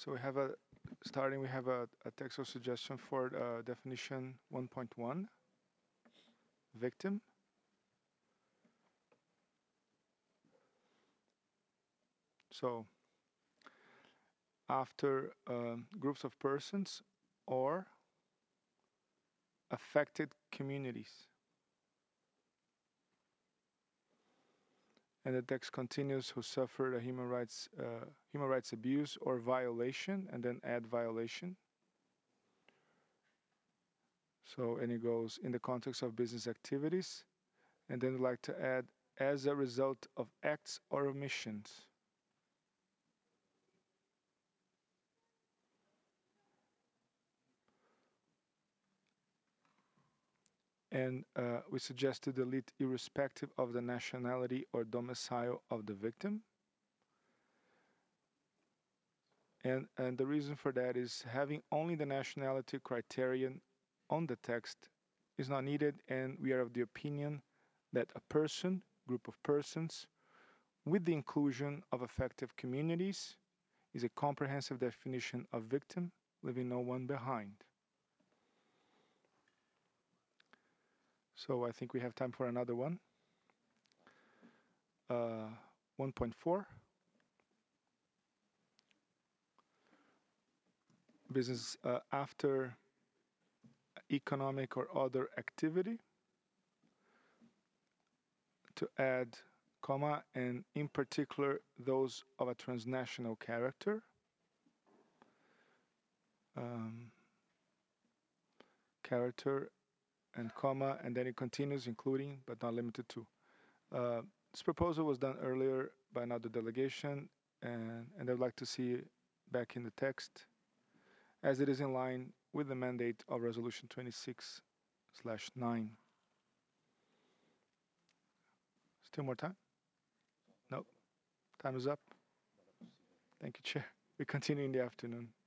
So we have a starting. We have a textual suggestion for definition 1.1, victim. So after groups of persons or affected communities. And the text continues, who suffered a human rights abuse or violation, and then add violation. So, and it goes in the context of business activities, and then we'd like to add as a result of acts or omissions. And we suggest to delete irrespective of the nationality or domicile of the victim. And the reason for that is having only the nationality criterion on the text is not needed, and we are of the opinion that a person, group of persons, with the inclusion of affected communities is a comprehensive definition of victim, leaving no one behind. So I think we have time for another one. 1.4, business after economic or other activity, to add comma, and in particular those of a transnational character. Um, character and comma, and then it continues, including but not limited to. This proposal was done earlier by another delegation, and I'd like to see it back in the text, as it is in line with the mandate of Resolution 26/9. Still more time? Nope. Time is up. Thank you, Chair. We continue in the afternoon.